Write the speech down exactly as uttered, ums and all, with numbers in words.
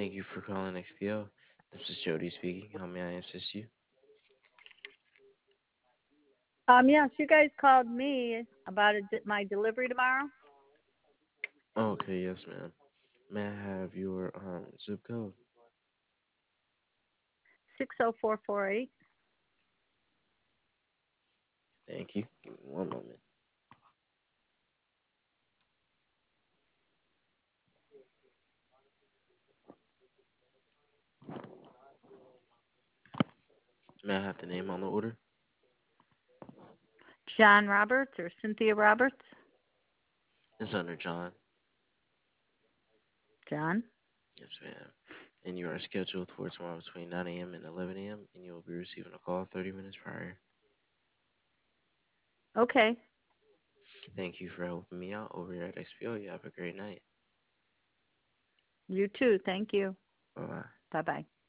Thank you for calling X P O. This is Jody speaking. How may I assist you? Um, yes, you guys called me about a, my delivery tomorrow. Okay, yes, ma'am. May I have your um zip code? six oh four four eight. Thank you. Give me one moment. May I have the name on the order? John Roberts or Cynthia Roberts? It's under John. John. Yes, ma'am. And you are scheduled for tomorrow between nine a m and eleven a m and you will be receiving a call thirty minutes prior. Okay. Thank you for helping me out over here at X P O. You have a great night. You too. Thank you. Bye bye. Bye bye.